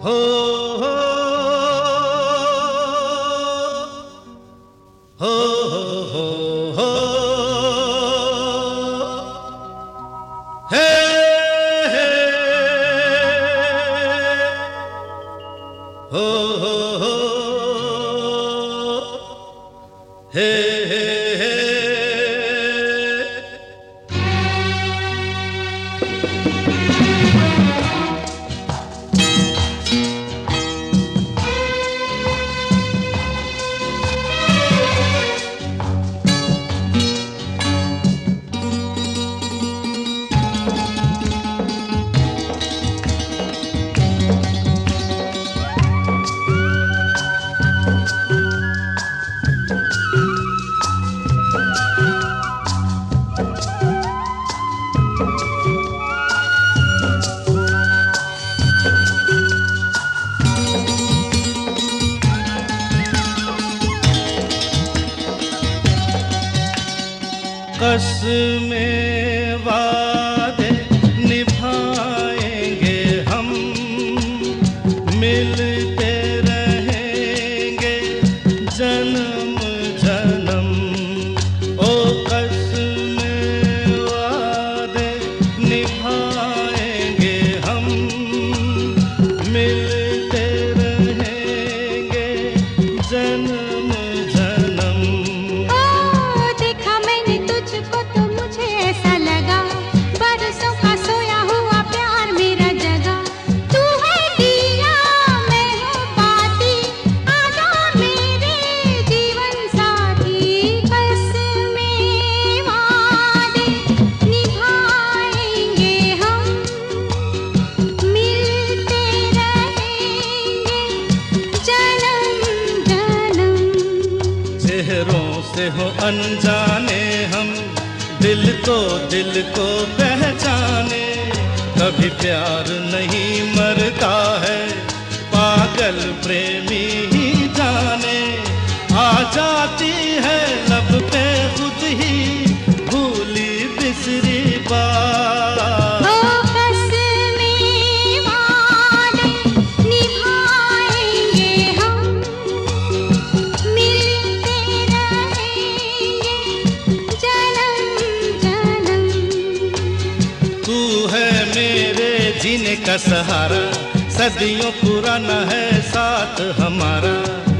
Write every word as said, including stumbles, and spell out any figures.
हो हो हो हो हो हे हे हो हो हो हे हे हे कसमें वादे निभाएंगे हम, मिलते रहेंगे जन्म जन्म। ओ कसमें वादे निभाएंगे हम, मिलते रहेंगे जन्म से हो अनजाने हम, दिल को दिल को पहचाने। कभी प्यार नहीं मरता है, पागल प्रेमी ही जाने। आ जाती है लब पे खुद ही भूली बिसरी बात। जीने का सहारा, सदियों पुराना है साथ हमारा।